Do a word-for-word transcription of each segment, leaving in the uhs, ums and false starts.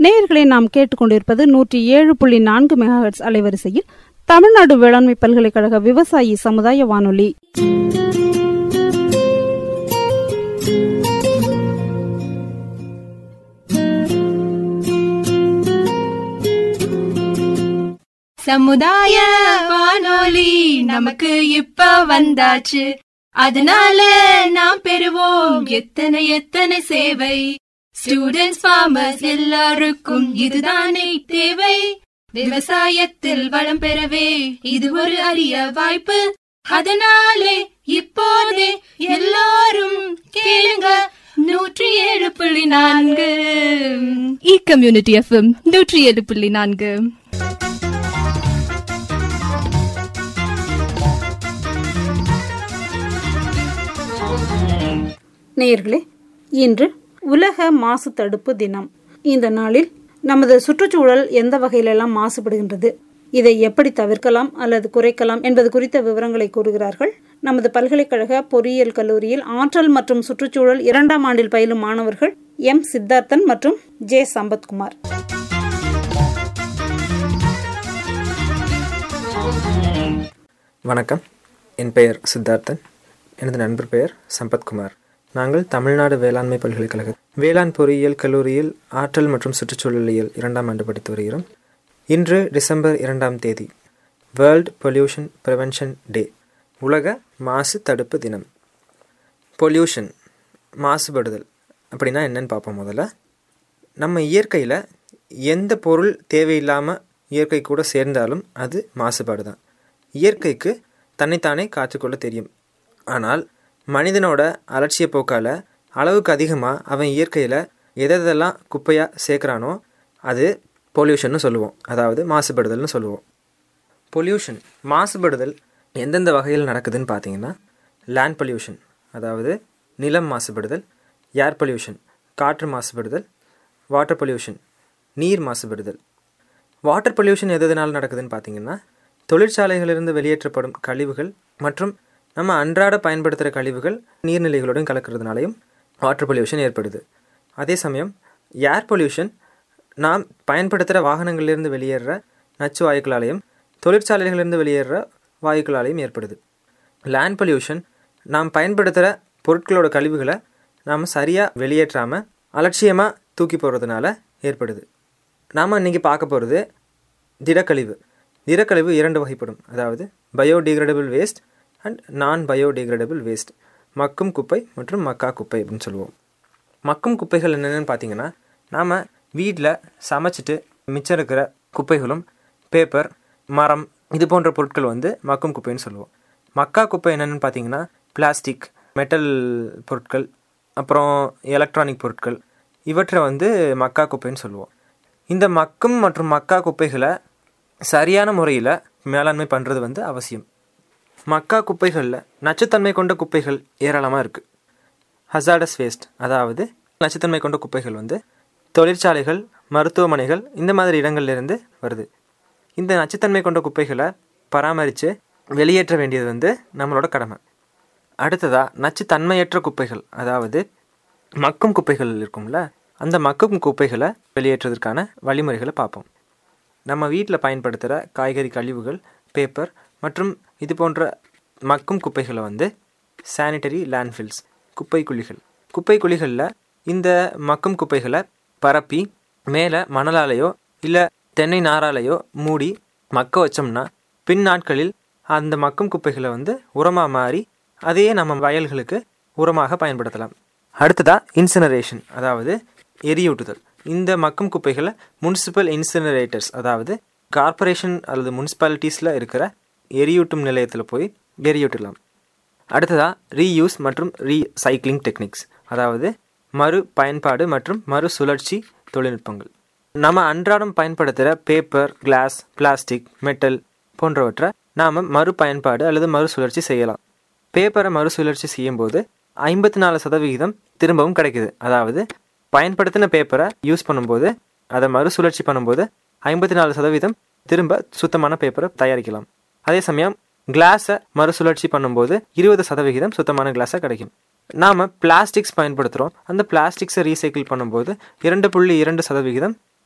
நேயர்களை நாம் கேட்டுக்கொண்டிருப்பது நூற்றி ஏழு புள்ளி நான்கு மெகாஹெர்ட்ஸ் அலைவரிசையில் தமிழ்நாடு வேளாண்மை பல்கலைக்கழக விவசாயி சமுதாய வானொலி. சமுதாய வானொலி நமக்கு இப்ப வந்தாச்சு, அதனால நாம் பெறுவோம் எத்தனை எத்தனை சேவை. ஸ்டூடெண்ட்ஸ், ஃபார்மர்ஸ் எல்லாருக்கும் இதுதானே தேவை. விவசாயத்தில் வளம் பெறவே இது ஒரு அரிய வாய்ப்பு. அதனாலே இப்போதே எல்லாரும் கேளுங்க நூற்றி ஏழு புள்ளி நான்கு இ கம்யூனிட்டி எஃப்எம் நூற்றி ஏழு புள்ளி நான்கு. நேயர்களே, இன்று உலக மாசு தடுப்பு தினம். இந்த நாளில் நமது சுற்றுச்சூழல் எந்த வகையிலெல்லாம் மாசுபடுகின்றது, இதை எப்படி தவிர்க்கலாம் அல்லது குறைக்கலாம் என்பது குறித்த விவரங்களை கூறுகிறார்கள் நமது பல்கலைக்கழக பொறியியல் கல்லூரியில் ஆற்றல் மற்றும் சுற்றுச்சூழல் இரண்டாம் ஆண்டில் பயிலும் மாணவர்கள் எம் சித்தார்த்தன் மற்றும் ஜே சம்பத்குமார். வணக்கம், என் பெயர் சித்தார்த்தன். எனது நண்பர் பெயர் சம்பத்குமார். நாங்கள் தமிழ்நாடு வேளாண்மை பல்கலைக்கழக வேளாண் பொறியியல் கல்லூரியில் ஆற்றல் மற்றும் சுற்றுச்சூழலியல் இரண்டாம் ஆண்டு படித்து வருகிறோம். இன்று டிசம்பர் இரண்டாம் தேதி வேர்ல்ட் பொல்யூஷன் ப்ரிவென்ஷன் டே, உலக மாசு தடுப்பு தினம். பொல்யூஷன், மாசுபடுதல் அப்படின்னா என்னன்னு பார்ப்போம். முதல்ல, நம்ம இயற்கையில் எந்த பொருள் தேவையில்லாமல் இயற்கை கூட சேர்ந்தாலும் அது மாசுபாடு தான். இயற்கைக்கு தன்னைத்தானே காத்துக்கொள்ள தெரியும். ஆனால் மனிதனோட அலட்சிய போக்கால் அளவுக்கு அதிகமாக அவன் இயற்கையில் எதெல்லாம் குப்பையாக சேர்க்குறானோ அது பொல்யூஷன்னு சொல்லுவோம், அதாவது மாசுபடுதல்னு சொல்லுவோம். பொல்யூஷன், மாசுபடுதல் எந்தெந்த வகையில் நடக்குதுன்னு பார்த்தீங்கன்னா, லேண்ட் பொல்யூஷன் அதாவது நிலம் மாசுபடுதல், ஏர் பொல்யூஷன் காற்று மாசுபடுதல், வாட்டர் பொல்யூஷன் நீர் மாசுபடுதல். வாட்டர் பொல்யூஷன் எது எதனால் நடக்குதுன்னு பார்த்தீங்கன்னா, தொழிற்சாலைகளிலிருந்து வெளியேற்றப்படும் கழிவுகள் மற்றும் நம்ம அன்றாட பயன்படுத்துகிற கழிவுகள் நீர்நிலைகளுடன் கலக்கிறதுனாலையும் வாட்டர் பொல்யூஷன் ஏற்படுது. அதே சமயம் ஏர் பொல்யூஷன் நாம் பயன்படுத்துகிற வாகனங்களிலிருந்து வெளியேற நச்சு வாயுக்களாலையும் தொழிற்சாலைகளிலிருந்து வெளியேற வாயுக்களாலையும் ஏற்படுது. லேண்ட் பொல்யூஷன் நாம் பயன்படுத்துகிற பொருட்களோட கழிவுகளை நாம் சரியாக வெளியேற்றாமல் அலட்சியமாக தூக்கி போடுறதுனால ஏற்படுது. நாம் இன்றைக்கி பார்க்க போகிறது திடக்கழிவு. திடக்கழிவு இரண்டு வகைப்படும், அதாவது biodegradable waste and non biodegradable waste, மக்கும் குப்பை மற்றும் மக்கா குப்பை அப்படின்னு சொல்லுவோம். மக்கும் குப்பைகள் என்னென்னு பார்த்தீங்கன்னா, நாம் வீட்டில் சமைச்சிட்டு மிச்சம் இருக்கிற குப்பைகளும் பேப்பர், மரம் இது போன்ற பொருட்கள் வந்து மக்கும் குப்பைன்னு சொல்லுவோம். மக்கா குப்பை என்னென்னு பார்த்தீங்கன்னா, பிளாஸ்டிக், மெட்டல் பொருட்கள், அப்புறம் எலக்ட்ரானிக் பொருட்கள், இவற்றை வந்து மக்கா குப்பைன்னு சொல்லுவோம். இந்த மக்கும் மற்றும் மக்கா குப்பைகளை சரியான முறையில் மேலாண்மை பண்ணுறது வந்து அவசியம். மக்கா குப்பைகளில் நச்சுத்தன்மை கொண்ட குப்பைகள் ஏராளமாக இருக்குது. ஹசார்டஸ் வேஸ்ட், அதாவது நச்சுத்தன்மை கொண்ட குப்பைகள் வந்து தொழிற்சாலைகள், மருத்துவமனைகள் இந்த மாதிரி இடங்கள்லேருந்து வருது. இந்த நச்சுத்தன்மை கொண்ட குப்பைகளை பராமரித்து வெளியேற்ற வேண்டியது வந்து நம்மளோட கடமை. அடுத்ததாக நச்சுத்தன்மையற்ற குப்பைகள், அதாவது மக்கும் குப்பைகள் இருக்கும்ல, அந்த மக்கும் குப்பைகளை வெளியேற்றுவதற்கான வழிமுறைகளை பார்ப்போம். நம்ம வீட்டில் பயன்படுத்துகிற காய்கறி கழிவுகள், பேப்பர் மற்றும் இது போன்ற மக்கும் குப்பைகளை வந்து சானிட்டரி லேண்ட்ஃபில்ஸ், குப்பை குழிகள், குப்பை குழிகளில் இந்த மக்கும் குப்பைகளை பரப்பி மேலே மணலாலேயோ இல்லை தென்னை நாராலேயோ மூடி மக்க வச்சோம்னா பின் நாட்களில் அந்த மக்கும் குப்பைகளை வந்து உரமாக மாறி அதையே நம்ம வயல்களுக்கு உரமாக பயன்படுத்தலாம். அடுத்ததாக இன்சினரேஷன், அதாவது எரியூட்டுதல். இந்த மக்கும் குப்பைகளை முனிசிபல் இன்சினரேட்டர்ஸ், அதாவது கார்பரேஷன் அல்லது முனிசிபாலிட்டிஸில் இருக்கிற எரியூட்டும் நிலையத்தில் போய் எரியூட்டலாம். அடுத்ததாக ரீயூஸ் மற்றும் ரீசைக்ளிங் டெக்னிக்ஸ், அதாவது மறு பயன்பாடு மற்றும் மறு சுழற்சி தொழில்நுட்பங்கள். நம்ம அன்றாடம் பயன்படுத்துகிற பேப்பர், கிளாஸ், பிளாஸ்டிக், மெட்டல் போன்றவற்றை நாம் மறு பயன்பாடு அல்லது மறுசுழற்சி செய்யலாம். பேப்பரை மறுசுழற்சி செய்யும்போது ஐம்பத்தி நாலு சதவிகிதம் திரும்பவும் கிடைக்குது. அதாவது பயன்படுத்தின பேப்பரை யூஸ் பண்ணும்போது, அதை மறுசுழற்சி பண்ணும்போது ஐம்பத்தி நாலு சதவீதம் திரும்ப சுத்தமான பேப்பரை தயாரிக்கலாம். அதே சமயம் கிளாஸை மறுசுழற்சி பண்ணும்போது இருபது சதவிகிதம் சுத்தமான கிளாஸாக கிடைக்கும். நாம் பிளாஸ்டிக்ஸ் பயன்படுத்துகிறோம், அந்த பிளாஸ்டிக்ஸை ரீசைக்கிள் பண்ணும்போது இரண்டு புள்ளி இரண்டு சதவிகிதம்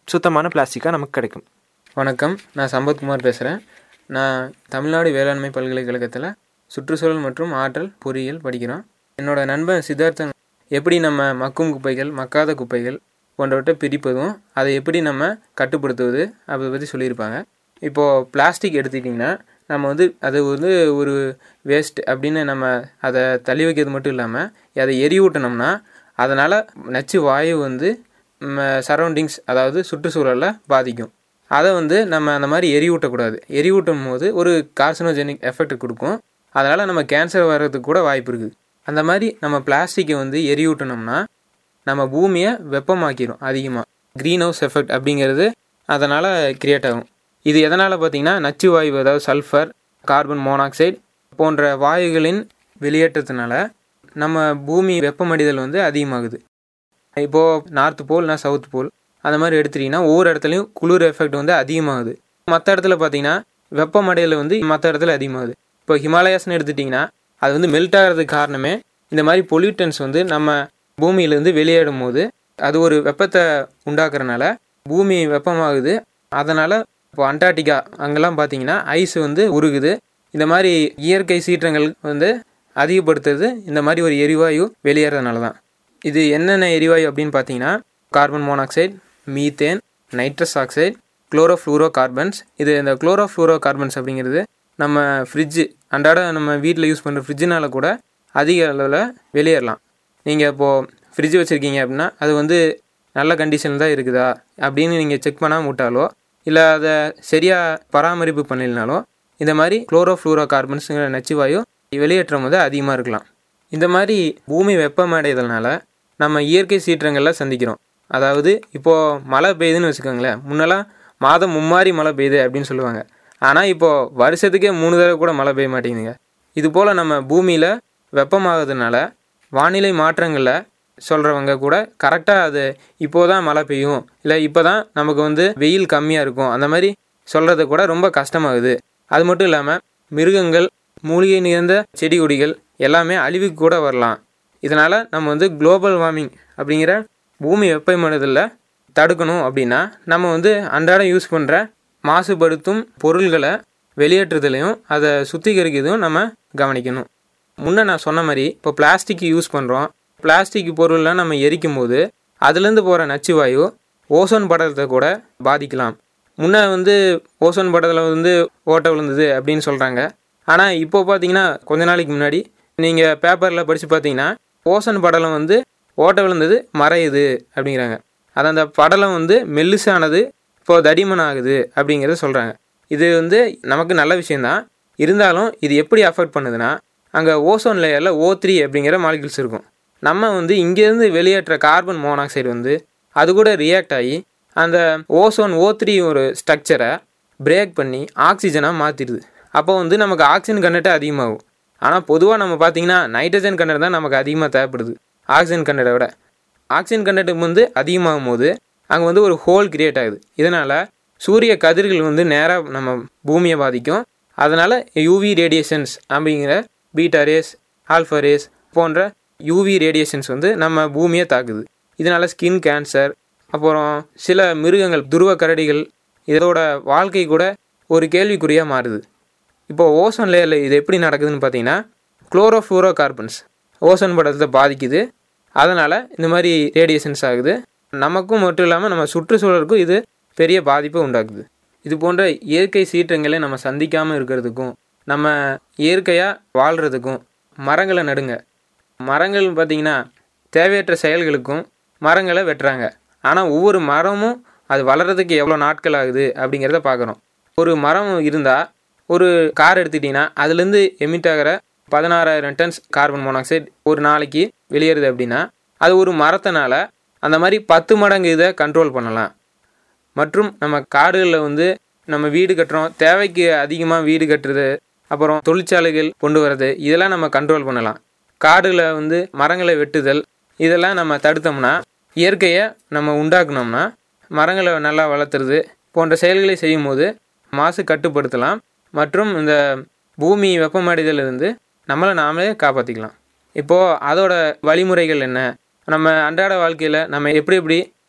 சுத்தமான பிளாஸ்டிக்காக நமக்கு கிடைக்கும். வணக்கம், நான் சம்பத்குமார் பேசுகிறேன். நான் தமிழ்நாடு வேளாண்மை பல்கலைக்கழகத்தில் சுற்றுச்சூழல் மற்றும் ஆற்றல் பொறியியல் படிக்கிறோம். என்னோட நண்பன் சித்தார்த்தன் எப்படி நம்ம மக்கும் குப்பைகள், மக்காத குப்பைகள் போன்றவற்றை பிரிப்பதும் அதை எப்படி நம்ம கட்டுப்படுத்துவது அதை பற்றி சொல்லியிருப்பாங்க. இப்போது பிளாஸ்டிக் எடுத்துக்கிட்டிங்கன்னா நம்ம வந்து அது வந்து ஒரு வேஸ்ட் அப்படின்னு நம்ம அதை தள்ளி வைக்கிறது மட்டும் இல்லாமல் அதை எரியூட்டினோம்னா அதனால் நச்சு வாயு வந்து சரௌண்டிங்ஸ், அதாவது சுற்றுச்சூழலில் பாதிக்கும். அதை வந்து நம்ம அந்த மாதிரி எரியூட்டக்கூடாது. எரியூட்டும் போது ஒரு கார்சினோஜெனிக் எஃபெக்ட் கொடுக்கும். அதனால் நம்ம கேன்சர் வர்றதுக்கு கூட வாய்ப்பு இருக்குது. அந்த மாதிரி நம்ம பிளாஸ்டிக்கை வந்து எரியூட்டினோம்னா நம்ம பூமியை வெப்பமாக்கிடும் அதிகமாக. க்ரீன் ஹவுஸ் எஃபெக்ட் அப்படிங்கிறது அதனால் கிரியேட் ஆகும். இது எதனால் பார்த்திங்கன்னா நச்சு வாயு, அதாவது சல்ஃபர், கார்பன் மோனாக்சைடு போன்ற வாயுகளின் வெளியேற்றத்தினால நம்ம பூமி வெப்பமடைதல் வந்து அதிகமாகுது. இப்போது நார்த் போல்னா சவுத் போல் அந்த மாதிரி எடுத்துட்டிங்கன்னா ஒவ்வொரு இடத்துலையும் குளிர் எஃபெக்ட் வந்து அதிகமாகுது. மற்ற இடத்துல பார்த்திங்கன்னா வெப்பமடைதல் வந்து மற்ற இடத்துல அதிகமாகுது. இப்போ ஹிமாலயாஸ்னு எடுத்துட்டிங்கன்னா அது வந்து மெல்ட் ஆகிறதுக்கு காரணமே இந்த மாதிரி பொல்யூட்டன்ஸ் வந்து நம்ம பூமியிலேருந்து வெளியேறும் போது அது ஒரு வெப்பத்தை உண்டாக்குறனால பூமி வெப்பமாகுது. அதனால் இப்போ அண்டார்டிகா அங்கெல்லாம் பார்த்திங்கன்னா ஐஸ் வந்து உருகுது. இந்த மாதிரி இயற்கை சீற்றங்கள் வந்து அதிகப்படுத்துறது இந்த மாதிரி ஒரு எரிவாயு வெளியேறதுனால தான். இது என்னென்ன எரிவாயு அப்படின்னு பார்த்தீங்கன்னா carbon monoxide, methane, nitrous oxide, chlorofluorocarbons. இது இந்த குளோரோஃப்ளூரோ கார்பன்ஸ் அப்படிங்கிறது நம்ம ஃப்ரிட்ஜு, அன்றாட நம்ம வீட்டில் யூஸ் பண்ணுற ஃப்ரிட்ஜுனால கூட அதிக அளவில் வெளியேறலாம். நீங்கள் இப்போது ஃப்ரிட்ஜ் வச்சுருக்கீங்க அப்படின்னா அது வந்து நல்ல கண்டிஷனில் தான் இருக்குதா அப்படின்னு நீங்கள் செக் பண்ணாமல் விட்டாலோ இல்லை அதை சரியாக பராமரிப்பு பண்ணலைனாலோ இந்த மாதிரி குளோரோஃப்ளூரோ கார்பன்ஸுங்கிற நச்சுவாயு வெளியேற்றம் வந்து அதிகமாக இருக்கலாம். இந்த மாதிரி பூமி வெப்பமடைதல்னால நம்ம இயற்கை சீற்றங்களில் சந்திக்கிறோம். அதாவது இப்போது மழை பெய்யுதுன்னு வச்சுக்கோங்களேன். முன்னெல்லாம் மாதம் மும்மாரி மழை பெய்யுது அப்படின்னு சொல்லுவாங்க. ஆனால் இப்போது வருஷத்துக்கே மூணு தடவை கூட மழை பெய்ய மாட்டேங்குதுங்க. இது போல் நம்ம பூமியில் வெப்பமாகிறதுனால வானிலை மாற்றங்களில் சொல்கிறவங்க கூட கரெக்டாக அது இப்போது தான் மழை பெய்யும், இல்லை இப்போ தான் நமக்கு வந்து வெயில் கம்மியாக இருக்கும், அந்த மாதிரி சொல்கிறது கூட ரொம்ப கஷ்டமாகுது. அது மட்டும் இல்லாமல் மிருகங்கள், மூலிகை நிறைந்த செடி கொடிகள் எல்லாமே அழிவுக்கு கூட வரலாம். இதனால் நம்ம வந்து குளோபல் வார்மிங் அப்படிங்கிற பூமி வெப்பமடைதலில் தடுக்கணும் அப்படின்னா நம்ம வந்து அன்றாடம் யூஸ் பண்ணுற மாசுபடுத்தும் பொருள்களை வெளியேற்றுதலையும் அதை சுத்திகரிக்கிறதும் நம்ம கவனிக்கணும். முன்னே நான் சொன்ன மாதிரி இப்போ பிளாஸ்டிக் யூஸ் பண்ணுறோம். பிளாஸ்டிக் பொருள்லாம் நம்ம எரிக்கும் போது அதுலேருந்து போகிற நச்சுவாயு ஓசோன் படலத்தை கூட பாதிக்கலாம். முன்னே வந்து ஓசோன் படத்தில் வந்து ஓட்டை விழுந்தது அப்படின்னு சொல்கிறாங்க. ஆனால் இப்போ பார்த்தீங்கன்னா கொஞ்ச நாளைக்கு முன்னாடி நீங்கள் பேப்பரில் படித்து பார்த்தீங்கன்னா ஓசோன் படலம் வந்து ஓட்டை விழுந்தது மறையுது அப்படிங்கிறாங்க. அது அந்த படலம் வந்து மெல்லிசானது இப்போது தடிமன் ஆகுது அப்படிங்கிறத சொல்கிறாங்க. இது வந்து நமக்கு நல்ல விஷயந்தான். இருந்தாலும் இது எப்படி அஃபெக்ட் பண்ணுதுன்னா அங்கே ஓசோன் லேயரில் ஓ த்ரீ அப்படிங்கிற மாலிகுல்ஸ் இருக்கும். நம்ம வந்து இங்கேருந்து வெளியேற்ற கார்பன் மோனாக்சைடு வந்து அது கூட ரியாக்ட் ஆகி அந்த ஓசோன் ஓ த்ரீ ஒரு ஸ்ட்ரக்சரை பிரேக் பண்ணி ஆக்சிஜனாக மாற்றிடுது. அப்போ வந்து நமக்கு ஆக்சிஜன் கண்டென்ட் அதிகமாகும். ஆனால் பொதுவாக நம்ம பார்த்திங்கன்னா நைட்ரஜன் கண்டென்ட் தான் நமக்கு அதிகமாக தேவைப்படுது ஆக்சிஜன் கண்டென்ட்டை விட. ஆக்சிஜன் கண்டென்ட் வந்து அதிகமாகும் போது அங்கே வந்து ஒரு ஹோல் கிரியேட் ஆகுது. இதனால் சூரிய கதிர்கள் வந்து நேராக நம்ம பூமியை பாதிக்கும். அதனால் யூவி ரேடியேஷன்ஸ் அப்படிங்கிற பீட்டா ரேஸ், ஆல்ஃபா ரேஸ் போன்ற யூவி ரேடியேஷன்ஸ் வந்து நம்ம பூமியை தாக்குது. இதனால் ஸ்கின் கேன்சர், அப்புறம் சில மிருகங்கள், துருவ கரடிகள், இதோட வாழ்க்கை கூட ஒரு கேள்விக்குறியாக மாறுது. இப்போது ஓசோன் லேயரில் இது எப்படி நடக்குதுன்னு பார்த்தீங்கன்னா குளோரோஃப்ளூரோ கார்பன்ஸ் ஓசோன் படலத்தை பாதிக்குது. அதனால் இந்த மாதிரி ரேடியேஷன்ஸ் ஆகுது. நமக்கும் மட்டும் இல்லாமல் நம்ம சுற்றுச்சூழலுக்கும் இது பெரிய பாதிப்பை உண்டாக்குது. இது போன்ற இயற்கை சீற்றங்களை நம்ம சந்திக்காமல் இருக்கிறதுக்கும் நம்ம இயற்கையாக வாழ்கிறதுக்கும் மரங்களை நடுங்க. மரங்கள் பார்த்திங்கன்னா தேவையற்ற செயல்களுக்கும் மரங்களை வெட்டுறாங்க. ஆனால் ஒவ்வொரு மரமும் அது வளர்கிறதுக்கு எவ்வளோ நாட்கள் ஆகுது அப்படிங்கிறத பார்க்குறோம். ஒரு மரம் இருந்தால் ஒரு கார் எடுத்துக்கிட்டிங்கன்னா அதுலேருந்து எமிட் ஆகிற பதினாறாயிரம் டன்ஸ் கார்பன் மோனாக்சைடு ஒரு நாளைக்கு வெளியேறுது அப்படின்னா அது ஒரு மரத்தினால அந்த மாதிரி பத்து மடங்கு இதை கண்ட்ரோல் பண்ணலாம். மற்றும் நம்ம காடுகளில் வந்து நம்ம வீடு கட்டுறோம், தேவைக்கு அதிகமாக வீடு கட்டுறது, அப்புறம் தொழிற்சாலைகள் கொண்டு வர்றது, இதெல்லாம் நம்ம கண்ட்ரோல் பண்ணலாம். காடுகளை வந்து மரங்களை வெட்டுதல் இதெல்லாம் நம்ம தடுத்தோம்னா, இயற்கையை நம்ம உண்டாக்குனோம்னா, மரங்களை நல்லா வளர்த்துறது போன்ற செயல்களை செய்யும் போது மாசு கட்டுப்படுத்தலாம். மற்றும் இந்த பூமி வெப்பமடைதலிருந்து நம்மளை நாமளே காப்பாற்றிக்கலாம். இப்போது அதோட வழிமுறைகள் என்ன, நம்ம அன்றாட வாழ்க்கையில் நம்ம எப்படி எப்படி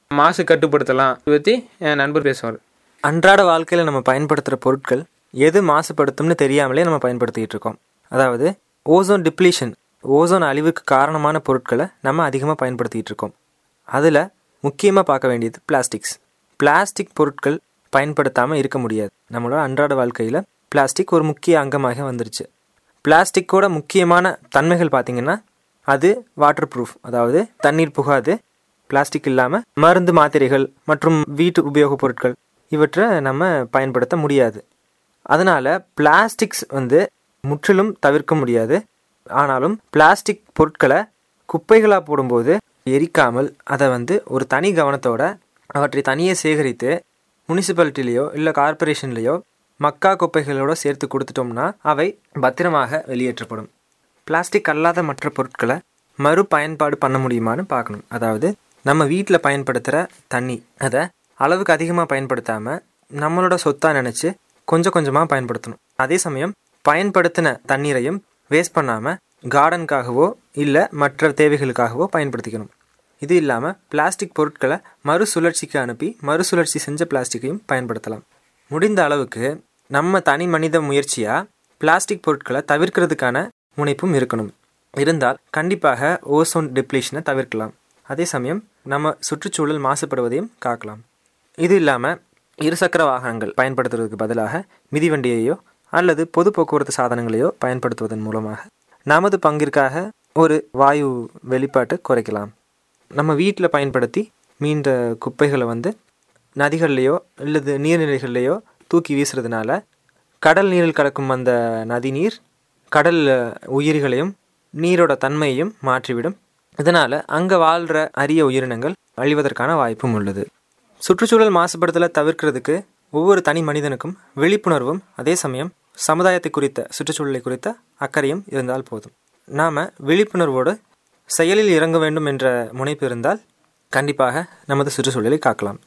மாசு கட்டுப்படுத்தலாம் இதை பற்றி என் நண்பர் பேசுவார். அன்றாட வாழ்க்கையில் நம்ம பயன்படுத்துகிற பொருட்கள் எது மாசுபடுத்தும்னு தெரியாமலே நம்ம பயன்படுத்திக்கிட்டு இருக்கோம். அதாவது ஓசோன் டிப்ளீஷன், ஓசோன் அழிவுக்கு காரணமான பொருட்களை நம்ம அதிகமாக பயன்படுத்திக்கிட்டு இருக்கோம். அதில் முக்கியமாக பார்க்க வேண்டியது பிளாஸ்டிக்ஸ். பிளாஸ்டிக் பொருட்கள் பயன்படுத்தாமல் இருக்க முடியாது. நம்மளோட அன்றாட வாழ்க்கையில் பிளாஸ்டிக் ஒரு முக்கிய அங்கமாக வந்துருச்சு. பிளாஸ்டிக்கோட முக்கியமான தன்மைகள் பார்த்திங்கன்னா அது வாட்டர் ப்ரூஃப், அதாவது தண்ணீர் புகாது. பிளாஸ்டிக் இல்லாமல் மருந்து மாத்திரைகள் மற்றும் வீட்டு உபயோகப் பொருட்கள் இவற்றை நம்ம பயன்படுத்த முடியாது. அதனால் பிளாஸ்டிக்ஸ் வந்து முற்றிலும் தவிர்க்க முடியாது. ஆனாலும் பிளாஸ்டிக் பொருட்களை குப்பைகளாக போடும்போது எரிக்காமல் அதை வந்து ஒரு தனி கவனத்தோட அவற்றை தனியே சேகரித்து முனிசிபாலிட்டிலேயோ இல்லை கார்பரேஷன்லேயோ மக்கா குப்பைகளோடு சேர்த்து கொடுத்துட்டோம்னா அவை பத்திரமாக வெளியேற்றப்படும். பிளாஸ்டிக் அல்லாத மற்ற பொருட்களை மறு பயன்பாடு பண்ண முடியுமான்னு பார்க்கணும். அதாவது நம்ம வீட்டில் பயன்படுத்துகிற தண்ணி அதை அளவுக்கு அதிகமாக பயன்படுத்தாமல் நம்மளோட சொத்தாக நினச்சி கொஞ்சம் கொஞ்சமாக பயன்படுத்தணும். அதே சமயம் பயன்படுத்தின தண்ணீரையும் வேஸ்ட் பண்ணாமல் கார்டனுக்காகவோ இல்லை மற்ற தேவைகளுக்காகவோ பயன்படுத்திக்கணும். இது இல்லாமல் பிளாஸ்டிக் பொருட்களை மறுசுழற்சிக்கு அனுப்பி மறுசுழற்சி செஞ்ச பிளாஸ்டிக்கையும் பயன்படுத்தலாம். முடிந்த அளவுக்கு நம்ம தனி மனித முயற்சியாக பிளாஸ்டிக் பொருட்களை தவிர்க்கிறதுக்கான முனைப்பும் இருக்கணும். இருந்தால் கண்டிப்பாக ஓசோன் டிப்ளீஷனை தவிர்க்கலாம். அதே சமயம் நம்ம சுற்றுச்சூழல் மாசுபடுவதையும் காக்கலாம். இது இல்லாமல் இருசக்கர வாகனங்கள் பயன்படுத்துவதற்கு பதிலாக மிதிவண்டியையோ அல்லது பொது போக்குவரத்து சாதனங்களையோ பயன்படுத்துவதன் மூலமாக நமது பங்கிற்காக ஒரு வாயு வெளிப்பாட்டை குறைக்கலாம். நம்ம வீட்டில் பயன்படுத்தி மீண்ட குப்பைகளை வந்து நதிகள்லேயோ அல்லது நீர்நிலைகள்லேயோ தூக்கி வீசுறதுனால கடல் நீரில் கலக்கும் அந்த நதி நீர் கடல் உயிரிகளையும் நீரோட தன்மையையும் மாற்றிவிடும். இதனால் அங்கே வாழ்கிற அரிய உயிரினங்கள் அழிவதற்கான வாய்ப்பும் உள்ளது. சுற்றுச்சூழல் மாசுபடுத்தலை தவிர்க்கிறதுக்கு ஒவ்வொரு தனி மனிதனுக்கும் விழிப்புணர்வும் அதே சமயம் சமுதாயத்தை குறித்த சுற்றுச்சூழலை குறித்த அக்கறையும் இருந்தால் போதும். நாம் விழிப்புணர்வோடு செயலில் இறங்க வேண்டும் என்ற முனைப்பு இருந்தால் கண்டிப்பாக நமது சுற்றுச்சூழலை காக்கலாம்.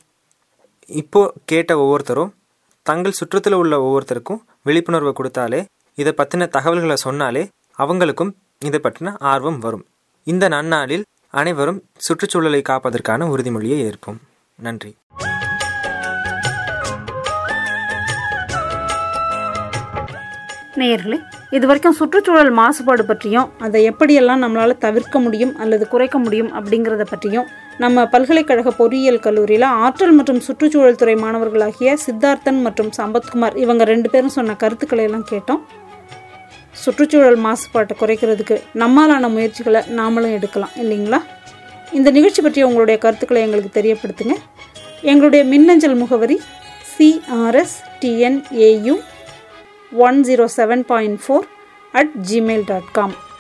இப்போது கேட்ட ஒவ்வொருத்தரும் தங்கள் சுற்றத்தில் உள்ள ஒவ்வொருத்தருக்கும் விழிப்புணர்வை கொடுத்தாலே, இதை பற்றின தகவல்களை சொன்னாலே அவங்களுக்கும் இதை பற்றின ஆர்வம் வரும். இந்த நன்னாளில் அனைவரும் சுற்றுச்சூழலை காப்பதற்கான உறுதிமொழியை ஏற்போம். நன்றி. நேயர்களே, இது வரைக்கும் சுற்றுச்சூழல் மாசுபாடு பற்றியும் அதை எப்படியெல்லாம் நம்மளால் தவிர்க்க முடியும் அல்லது குறைக்க முடியும் அப்படிங்கிறத பற்றியும் நம்ம பல்கலைக்கழக பொறியியல் கல்லூரியில் ஆற்றல் மற்றும் சுற்றுச்சூழல் துறை மாணவர்களாகிய சித்தார்த்தன் மற்றும் சம்பத்குமார் இவங்க ரெண்டு பேரும் சொன்ன கருத்துக்களை எல்லாம் கேட்டோம். சுற்றுச்சூழல் மாசுபாட்டை குறைக்கிறதுக்கு நம்மளான முயற்சிகளை நாமளும் எடுக்கலாம் இல்லைங்களா? இந்த நிகழ்ச்சி பற்றிய உங்களுடைய கருத்துக்களை எங்களுக்கு தெரியப்படுத்துங்க. எங்களுடைய மின்னஞ்சல் முகவரி சிஆர்எஸ்டிஎன்ஏயு one zero seven point four at Gmail dot com.